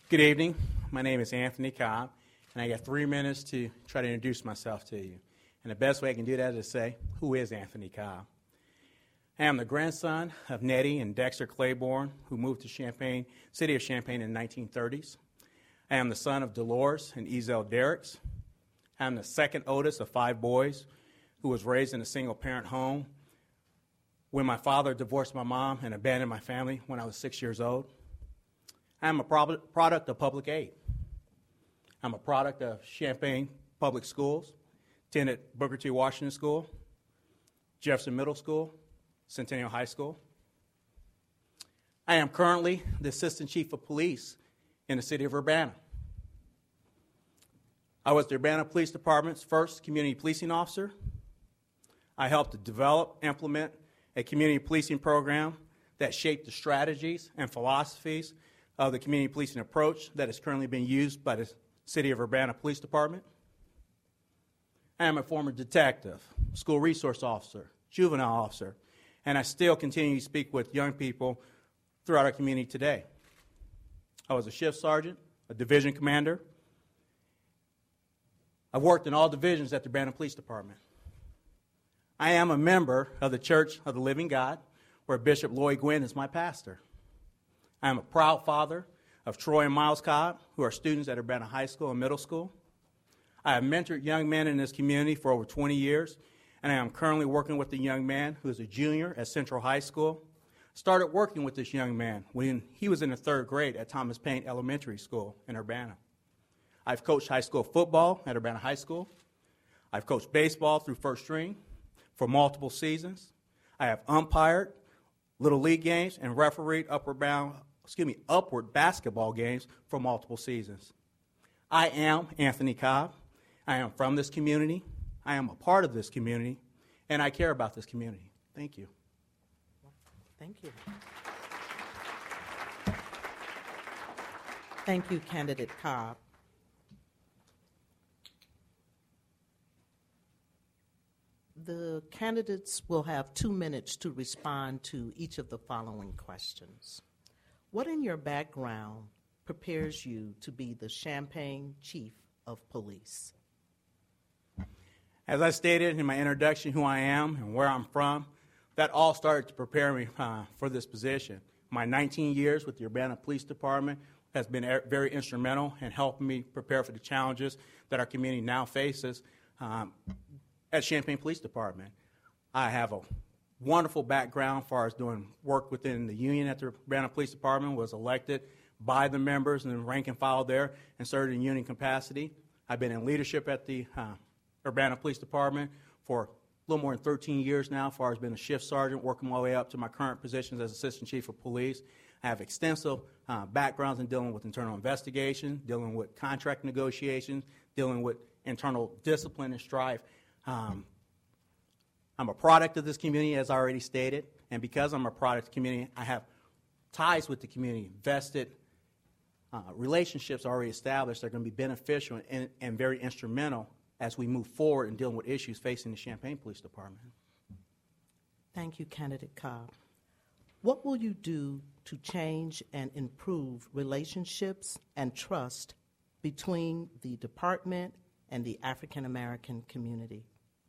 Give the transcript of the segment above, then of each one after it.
Good evening. My name is Anthony Cobb, and I got 3 minutes to try to introduce myself to you. And the best way I can do that is say, who is Anthony Cobb? I am the grandson of Nettie and Dexter Claiborne, who moved to Champaign, city of Champaign in the 1930s. I am the son of Dolores and Ezel Derricks. I am the second oldest of 5 boys who was raised in a single-parent home when my father divorced my mom and abandoned my family when I was 6 years old. I am a product of public aid. I'm a product of Champaign Public Schools, attended Booker T. Washington School, Jefferson Middle School, Centennial High School. I am currently the Assistant Chief of Police in the city of Urbana. I was the Urbana Police Department's first community policing officer. I helped to develop, implement a community policing program that shaped the strategies and philosophies of the community policing approach that is currently being used by the City of Urbana Police Department. I am a former detective, school resource officer, juvenile officer, and I still continue to speak with young people throughout our community today. I was a shift sergeant, a division commander. I've worked in all divisions at the Urbana Police Department. I am a member of the Church of the Living God, where Bishop Lloyd Gwynn is my pastor. I am a proud father of Troy and Miles Cobb, who are students at Urbana High School and Middle School. I have mentored young men in this community for over 20 years, and I am currently working with a young man who is a junior at Central High School. Started working with this young man when he was in the 3rd grade at Thomas Paine Elementary School in Urbana. I've coached high school football at Urbana High School. I've coached baseball through first string for multiple seasons. I have umpired Little League games and refereed upward basketball games for multiple seasons. I am Anthony Cobb. I am from this community. I am a part of this community, and I care about this community. Thank you. Thank you. Thank you, Candidate Cobb. The candidates will have 2 minutes to respond to each of the following questions. What in your background prepares you to be the Champaign Chief of Police? As I stated in my introduction, who I am and where I'm from, that all started to prepare me for this position. My 19 years with the Urbana Police Department has been very instrumental in helping me prepare for the challenges that our community now faces at Champaign Police Department. I have a wonderful background as far as doing work within the union at the Urbana Police Department, was elected by the members and the rank and file there and served in union capacity. I've been in leadership at the Urbana Police Department for a little more than 13 years now, as far as being a shift sergeant, working my way up to my current positions as Assistant Chief of Police. I have extensive backgrounds in dealing with internal investigation, dealing with contract negotiations, dealing with internal discipline and strife. I'm a product of this community, as I already stated, and because I'm a product of the community, I have ties with the community, vested relationships already established that are going to be beneficial and very instrumental as we move forward in dealing with issues facing the Champaign Police Department. Thank you, Candidate Cobb. What will you do to change and improve relationships and trust between the department and the African American community?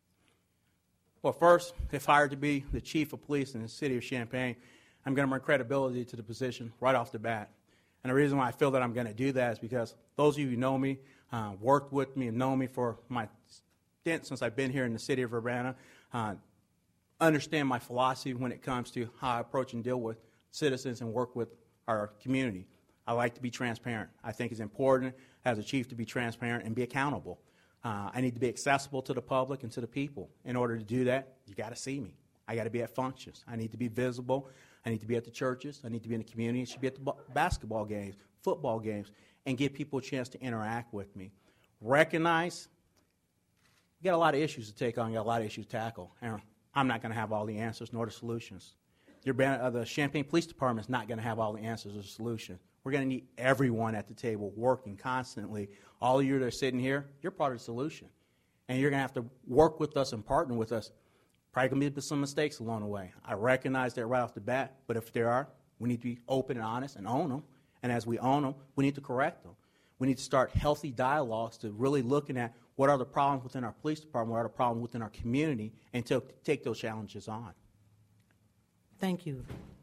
Well, first, if hired to be the Chief of Police in the city of Champaign, I'm going to bring credibility to the position right off the bat. And the reason why I feel that I'm going to do that is because those of you who know me, worked with me and know me for my stint since I've been here in the city of Urbana, understand my philosophy when it comes to how I approach and deal with citizens and work with our community. I like to be transparent. I think it's important as a chief to be transparent and be accountable. I need to be accessible to the public and to the people. In order to do that, you got to see me. I got to be at functions. I need to be visible. I need to be at the churches. I need to be in the community. I should be at the basketball games, football games, and give people a chance to interact with me. Recognize you got a lot of issues to take on, you got a lot of issues to tackle. And I'm not going to have all the answers nor the solutions. The Champaign Police Department is not going to have all the answers or solutions. We're going to need everyone at the table working constantly. All of you that are sitting here, you're part of the solution. And you're going to have to work with us and partner with us. Probably going to be some mistakes along the way. I recognize that right off the bat, but if there are, we need to be open and honest and own them and as we own them, we need to correct them. We need to start healthy dialogues to really looking at what are the problems within our police department, what are the problems within our community, and to take those challenges on. Thank you.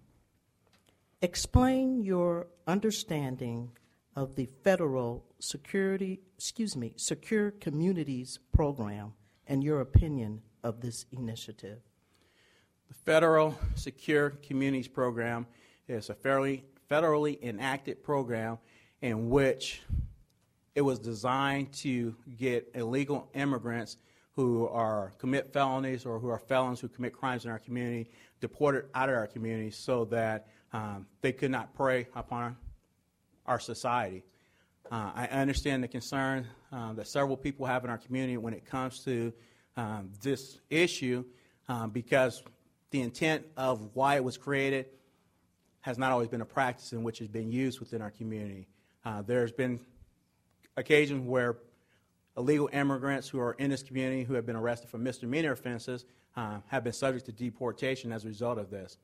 Explain your understanding of the federal Secure Communities program and your opinion of this initiative. The Federal Secure Communities program is a federally enacted program in which it was designed to get illegal immigrants who commit felonies or who are felons who commit crimes in our community deported out of our community so that they could not prey upon our society. I understand the concern that several people have in our community when it comes to this issue because the intent of why it was created has not always been a practice in which it's been used within our community. There's been occasions where illegal immigrants who are in this community who have been arrested for misdemeanor offenses have been subject to deportation as a result of this.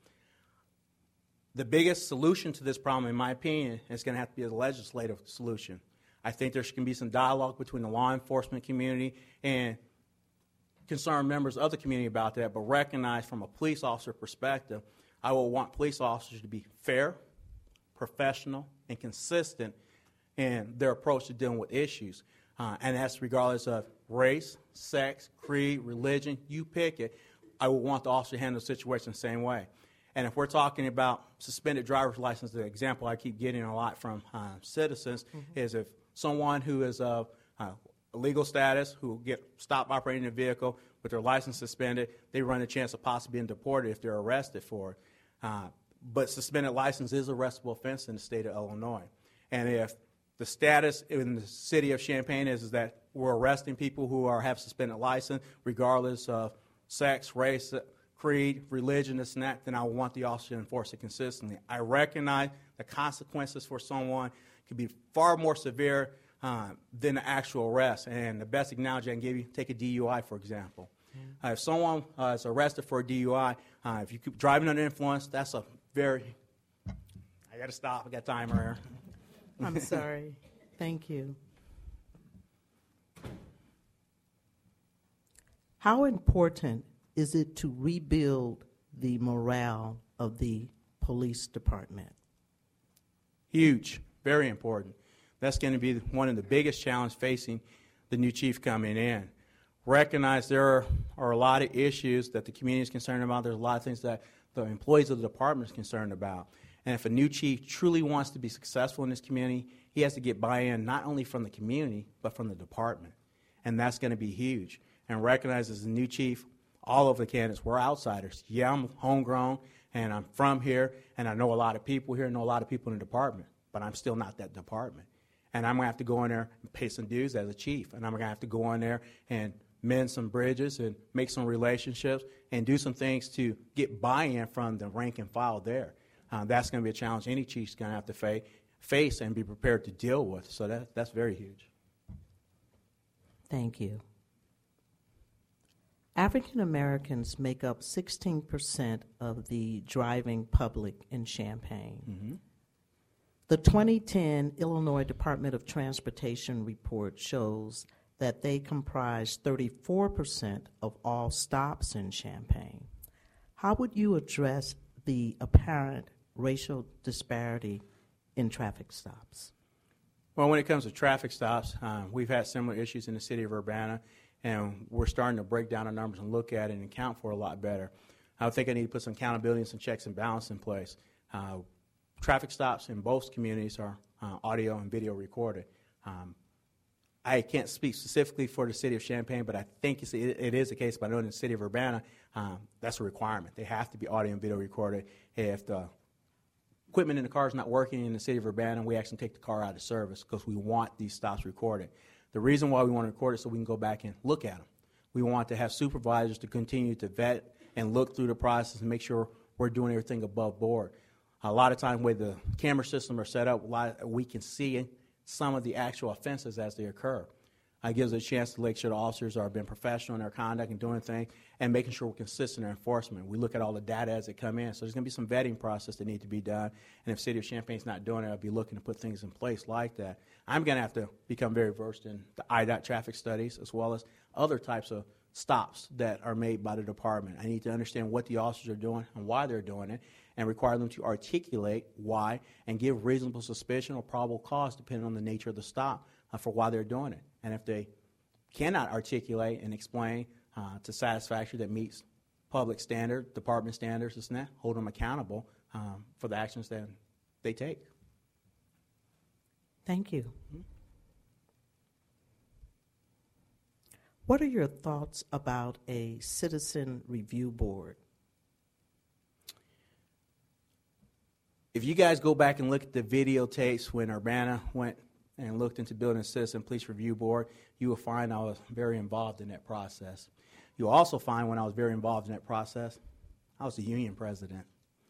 The biggest solution to this problem, in my opinion, is going to have to be a legislative solution. I think there can be some dialogue between the law enforcement community and concerned members of the community about that, but recognize from a police officer perspective, I will want police officers to be fair, professional, and consistent in their approach to dealing with issues. And that's regardless of race, sex, creed, religion, you pick it. I will want the officer to handle the situation the same way. And if we're talking about suspended driver's license, the example I keep getting a lot from citizens is if someone who is of illegal status, who get stopped operating a vehicle with their license suspended, they run a chance of possibly being deported if they're arrested for it. But suspended license is a arrestable offense in the state of Illinois. And if the status in the city of Champaign is that we're arresting people who have suspended license regardless of sex, race, creed, religion, this and that, then I want the officer to enforce it consistently. I recognize the consequences for someone can be far more severe than the actual arrest. And the best analogy I can give you, take a DUI, for example. If someone is arrested for a DUI, if you keep driving under influence, that's a very, I got to stop, I got timer here. I'm sorry. Thank you. How important is it to rebuild the morale of the police department? Huge, very important. That's going to be one of the biggest challenges facing the new chief coming in. Recognize there are a lot of issues that the community is concerned about. There's a lot of things that the employees of the department is concerned about. And if a new chief truly wants to be successful in this community, he has to get buy-in not only from the community, but from the department. And that's going to be huge. And recognize as the new chief, all of the candidates, we're outsiders. Yeah, I'm homegrown, and I'm from here, and I know a lot of people here, know a lot of people in the department, but I'm still not that department. And I'm going to have to go in there and pay some dues as a chief, and I'm going to have to go in there and mend some bridges and make some relationships and do some things to get buy-in from the rank and file there. That's going to be a challenge any chief's going to have to face and be prepared to deal with. So that's very huge. Thank you. African Americans make up 16% of the driving public in Champaign. Mm-hmm. The 2010 Illinois Department of Transportation report shows that they comprise 34% of all stops in Champaign. How would you address the apparent racial disparity in traffic stops? Well, when it comes to traffic stops, we've had similar issues in the city of Urbana, and we're starting to break down the numbers and look at it and account for it a lot better. I think I need to put some accountability and some checks and balance in place. Traffic stops in both communities are audio and video recorded. I can't speak specifically for the city of Champaign, but I think it is the case. But I know in the city of Urbana, that's a requirement. They have to be audio and video recorded. If the equipment in the car is not working in the city of Urbana, we actually take the car out of service because we want these stops recorded. The reason why we want to record it is so we can go back and look at them. We want to have supervisors to continue to vet and look through the process and make sure we're doing everything above board. A lot of times, where the camera systems are set up, we can see some of the actual offenses as they occur. gives us a chance to make sure the officers are being professional in their conduct and doing things, and making sure we're consistent in our enforcement. We look at all the data as it come in. So there's going to be some vetting process that need to be done. And if City of Champaign's not doing it, I'll be looking to put things in place like that. I'm going to have to become very versed in the IDOT traffic studies as well as other types of stops that are made by the department. I need to understand what the officers are doing and why they're doing it, and require them to articulate why and give reasonable suspicion or probable cause depending on the nature of the stop for why they're doing it. And if they cannot articulate and explain to satisfaction that meets public standard, department standards, and that, hold them accountable for the actions that they take. Thank you. What are your thoughts about a citizen review board? If you guys go back and look at the videotapes when Urbana went and looked into building a citizen police review board, you will find I was very involved in that process. You'll also find when I was very involved in that process, I was the union president.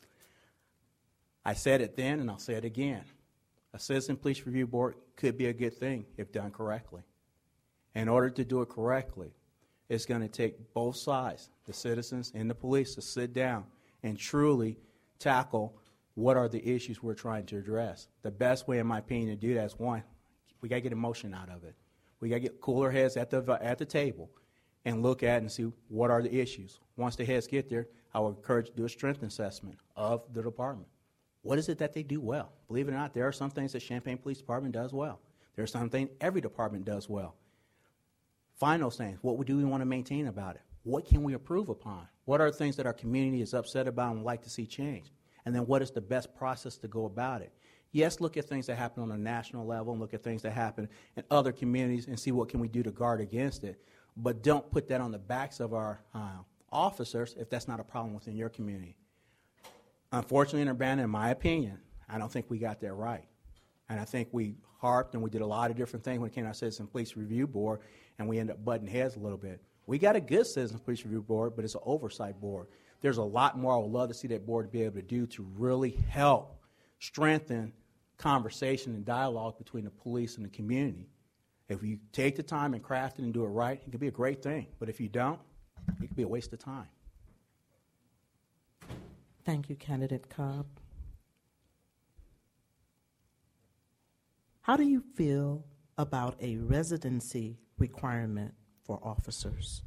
I said it then and I'll say it again. A citizen police review board could be a good thing if done correctly. In order to do it correctly, it's going to take both sides, the citizens and the police, to sit down and truly tackle what are the issues we're trying to address. The best way, in my opinion, to do that is, one, we got to get emotion out of it. We got to get cooler heads at the table and look at and see what are the issues. Once the heads get there, I would encourage to do a strength assessment of the department. What is it that they do well? Believe it or not, there are some things that Champaign Police Department does well. There are some things every department does well. Find those things. What do we want to maintain about it? What can we improve upon? What are things that our community is upset about and would like to see change? And then what is the best process to go about it? Yes, look at things that happen on a national level and look at things that happen in other communities and see what can we do to guard against it. But don't put that on the backs of our officers if that's not a problem within your community. Unfortunately, in Urbana, in my opinion, I don't think we got that right. And I think we harped and we did a lot of different things when it came to our Citizen Police Review Board, and we ended up butting heads a little bit. We got a good Citizen Police Review Board, but it's an oversight board. There's a lot more I would love to see that board be able to do to really help strengthen conversation and dialogue between the police and the community. If you take the time and craft it and do it right, it can be a great thing. But if you don't, it can be a waste of time. Thank you, Candidate Cobb. How do you feel about a residency requirement for officers?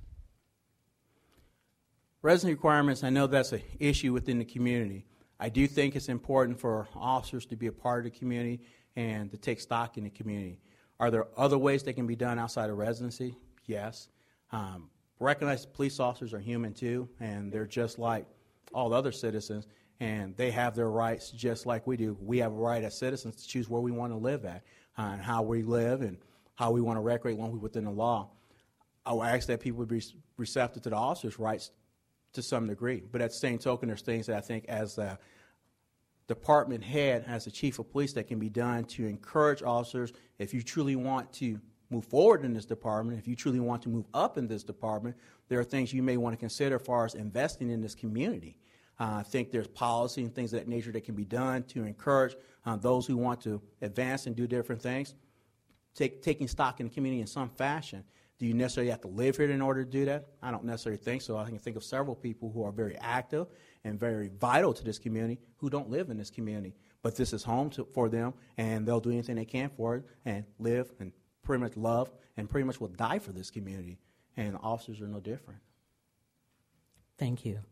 Residency requirements, I know that's an issue within the community. I do think it's important for officers to be a part of the community and to take stock in the community. Are there other ways they can be done outside of residency? Yes. Recognize police officers are human too, and they're just like all other citizens, and they have their rights just like we do. We have a right as citizens to choose where we want to live at, and how we live and how we want to recreate when we're within the law. I would ask that people would be receptive to the officers' rights to some degree. But at the same token, there's things that I think as a department head, as the chief of police, that can be done to encourage officers, if you truly want to move forward in this department, if you truly want to move up in this department, there are things you may want to consider as far as investing in this community. I think there's policy and things of that nature that can be done to encourage those who want to advance and do different things, taking stock in the community in some fashion. Do you necessarily have to live here in order to do that? I don't necessarily think so. I can think of several people who are very active and very vital to this community who don't live in this community. But this is home for them, and they'll do anything they can for it and live and pretty much love and pretty much will die for this community. And officers are no different. Thank you.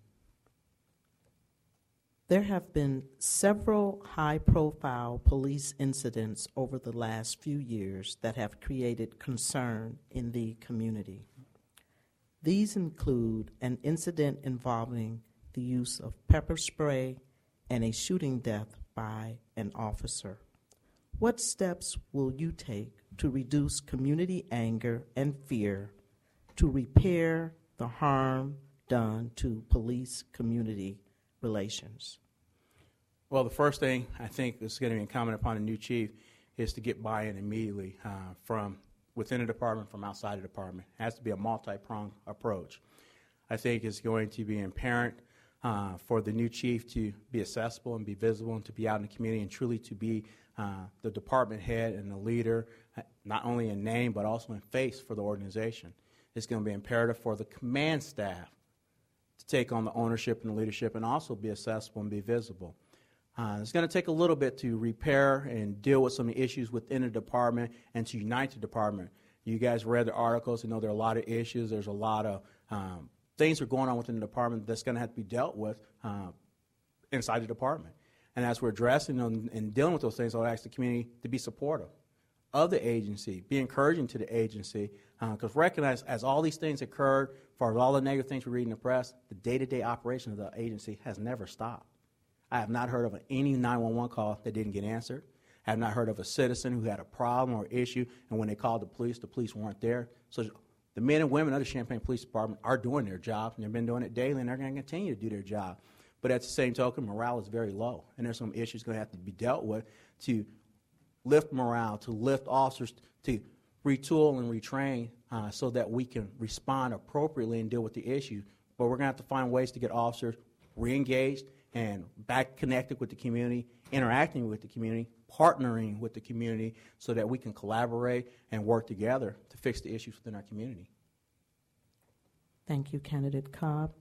There have been several high-profile police incidents over the last few years that have created concern in the community. These include an incident involving the use of pepper spray and a shooting death by an officer. What steps will you take to reduce community anger and fear to repair the harm done to police-community relations? Well, the first thing I think is going to be incumbent upon a new chief is to get buy-in immediately from within the department, from outside the department. It has to be a multi-pronged approach. I think it's going to be apparent for the new chief to be accessible and be visible and to be out in the community and truly to be the department head and the leader, not only in name but also in face for the organization. It's going to be imperative for the command staff to take on the ownership and the leadership and also be accessible and be visible. It's going to take a little bit to repair and deal with some of the issues within the department and to unite the department. You guys read the articles. You know there are a lot of issues. There's a lot of things that are going on within the department that's going to have to be dealt with inside the department. And as we're addressing them and dealing with those things, I'll ask the community to be supportive of the agency, be encouraging to the agency, because recognize as all these things occurred, for all the negative things we read in the press, the day-to-day operation of the agency has never stopped. I have not heard of any 911 call that didn't get answered. I have not heard of a citizen who had a problem or issue, and when they called the police weren't there. So the men and women of the Champaign Police Department are doing their job, and they've been doing it daily, and they're going to continue to do their job. But at the same token, morale is very low, and there's some issues going to have to be dealt with to lift morale, to lift officers, to retool and retrain so that we can respond appropriately and deal with the issue. But we're going to have to find ways to get officers re-engaged and back connected with the community, interacting with the community, partnering with the community so that we can collaborate and work together to fix the issues within our community. Thank you, Candidate Cobb.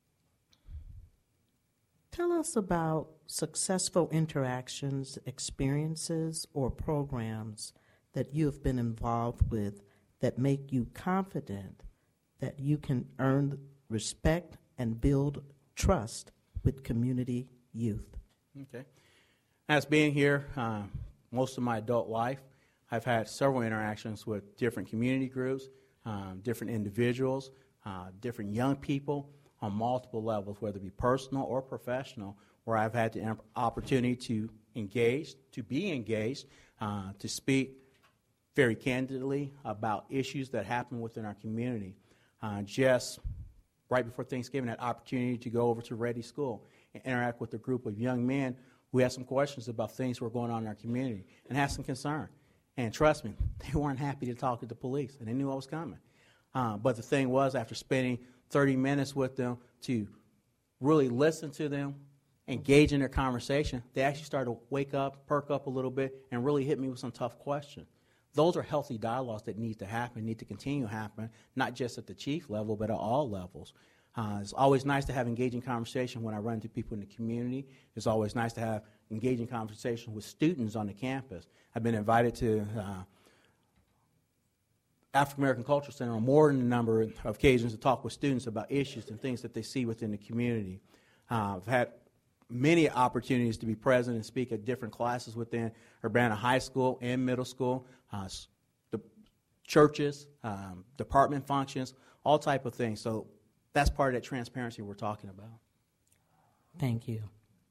Tell us about successful interactions, experiences, or programs that you have been involved with that make you confident that you can earn respect and build trust with community youth. Okay. As being here most of my adult life, I've had several interactions with different community groups, different individuals, different young people on multiple levels, whether it be personal or professional, where I've had the opportunity to engage, to be engaged, to speak very candidly about issues that happen within our community. Just right before Thanksgiving, I had opportunity to go over to Ready School and interact with a group of young men who had some questions about things that were going on in our community and had some concern. And trust me, they weren't happy to talk to the police, and they knew what was coming. But the thing was, after spending 30 minutes with them to really listen to them, engage in their conversation, they actually started to wake up, perk up a little bit, and really hit me with some tough questions. Those are healthy dialogues that need to happen, need to continue to happen, not just at the chief level, but at all levels. It's always nice to have engaging conversation when I run into people in the community. It's always nice to have engaging conversation with students on the campus. I've been invited to African American Cultural Center on more than a number of occasions to talk with students about issues and things that they see within the community. I've had many opportunities to be present and speak at different classes within Urbana High School and middle school, the churches, department functions, all type of things. So that's part of that transparency we're talking about. Thank you.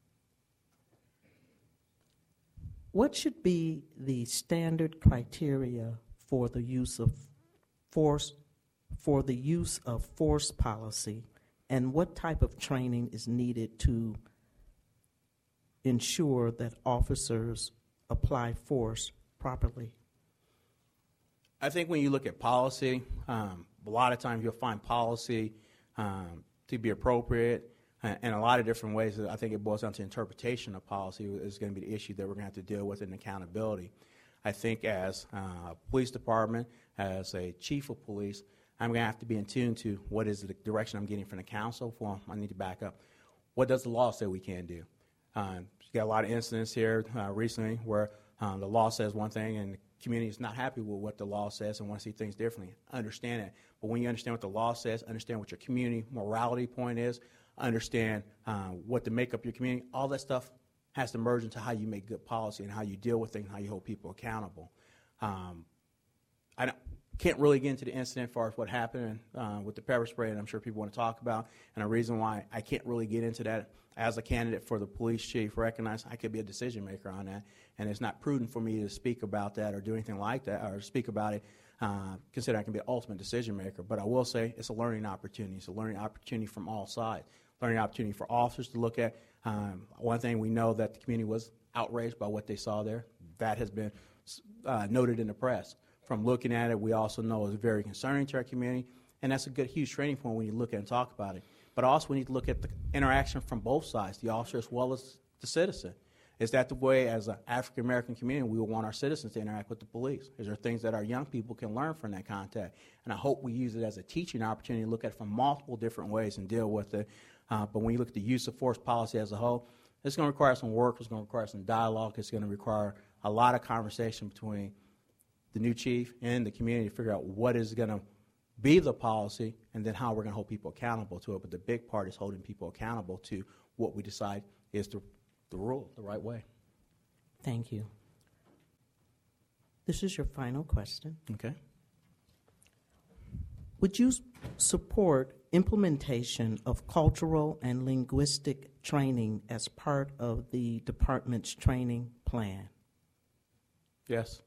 What should be the standard criteria for the use of force policy, and what type of training is needed to ensure that officers apply force properly? I think when you look at policy, a lot of times you'll find policy to be appropriate in a lot of different ways. I think it boils down to interpretation of policy is going to be the issue that we're going to have to deal with in accountability. I think as a police department, as a chief of police, I'm going to have to be in tune to what is the direction I'm getting from the council. I need to back up. What does the law say we can do? You got a lot of incidents here recently where the law says one thing and the community is not happy with what the law says and want to see things differently. Understand it. But when you understand what the law says, understand what your community morality point is, understand what to make up your community, all that stuff has to merge into how you make good policy and how you deal with things, how you hold people accountable. I can't really get into the incident as far as what happened with the pepper spray, and I'm sure people want to talk about. And the reason why I can't really get into that as a candidate for the police chief, recognize I could be a decision maker on that, and it's not prudent for me to speak about that or do anything like that or speak about it. Consider I can be an ultimate decision maker, but I will say it's a learning opportunity. It's a learning opportunity from all sides. Learning opportunity for officers to look at. One thing we know that the community was outraged by what they saw there. That has been noted in the press. From looking at it, we also know it's very concerning to our community, and that's a good, huge training point when you look at and talk about it. But also we need to look at the interaction from both sides, the officer as well as the citizen. Is that the way, as an African-American community, we would want our citizens to interact with the police? Is there things that our young people can learn from that contact? And I hope we use it as a teaching opportunity to look at it from multiple different ways and deal with it. But when you look at the use of force policy as a whole, it's going to require some work. It's going to require some dialogue. It's going to require a lot of conversation between the new chief and the community to figure out what is going to be the policy and then how we're going to hold people accountable to it. But the big part is holding people accountable to what we decide is the rule, the right way. Thank you. This is your final question. Okay. Would you support implementation of cultural and linguistic training as part of the department's training plan? Yes.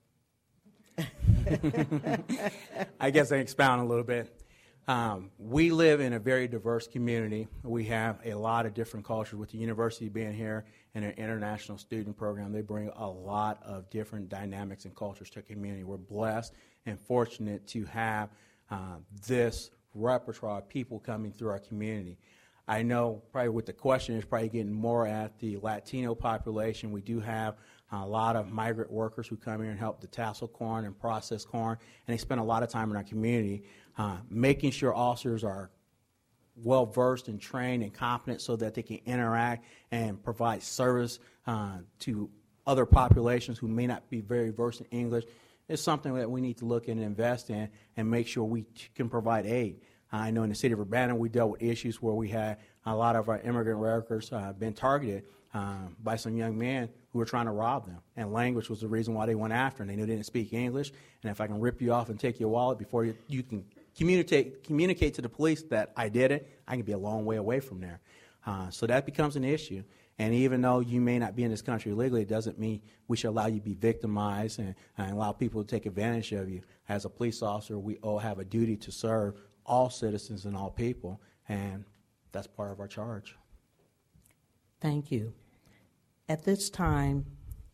I guess I expound a little bit. We live in a very diverse community. We have a lot of different cultures. With the university being here and an international student program, they bring a lot of different dynamics and cultures to the community. We're blessed and fortunate to have this repertoire of people coming through our community. I know probably with the question is probably getting more at the Latino population. We do have a lot of migrant workers who come here and help to tassel corn and process corn, and they spend a lot of time in our community making sure officers are well-versed and trained and competent so that they can interact and provide service to other populations who may not be very versed in English. It's something that we need to look in and invest in and make sure we can provide aid. I know in the city of Urbana we dealt with issues where we had a lot of our immigrant workers been targeted by some young men who were trying to rob them. And language was the reason why they went after them. They knew they didn't speak English. And if I can rip you off and take your wallet before you can communicate to the police that I did it, I can be a long way away from there. So that becomes an issue. And even though you may not be in this country legally, it doesn't mean we should allow you to be victimized and allow people to take advantage of you. As a police officer, we all have a duty to serve all citizens and all people, and that's part of our charge. Thank you. At this time,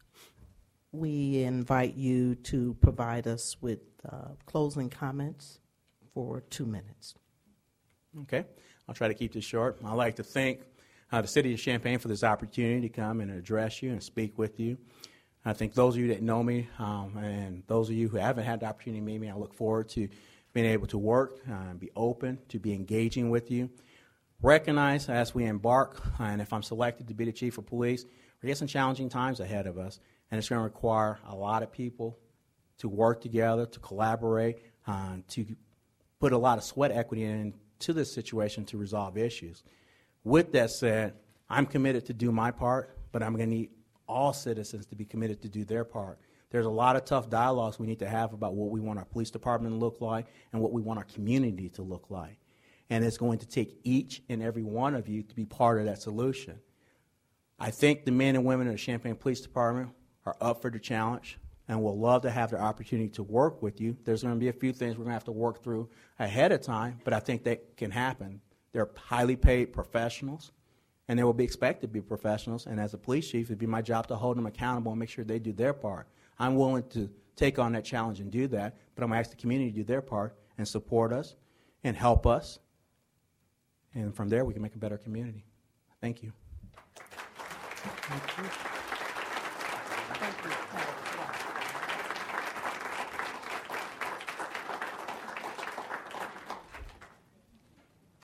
we invite you to provide us with closing comments for 2 minutes. Okay. I'll try to keep this short. I'd like to thank the City of Champaign for this opportunity to come and address you and speak with you. I think those of you that know me and those of you who haven't had the opportunity to meet me, I look forward to being able to work and be open, to be engaging with you. Recognize as we embark, and if I'm selected to be the chief of police, we get some challenging times ahead of us, and it's going to require a lot of people to work together, to collaborate, to put a lot of sweat equity into this situation to resolve issues. With that said, I'm committed to do my part, but I'm going to need all citizens to be committed to do their part. There's a lot of tough dialogues we need to have about what we want our police department to look like and what we want our community to look like. And it's going to take each and every one of you to be part of that solution. I think the men and women of the Champaign Police Department are up for the challenge and will love to have the opportunity to work with you. There's going to be a few things we're going to have to work through ahead of time, but I think that can happen. They're highly paid professionals, and they will be expected to be professionals. And as a police chief, it'd be my job to hold them accountable and make sure they do their part. I'm willing to take on that challenge and do that, but I'm going to ask the community to do their part and support us and help us. And from there, we can make a better community. Thank you. Thank you.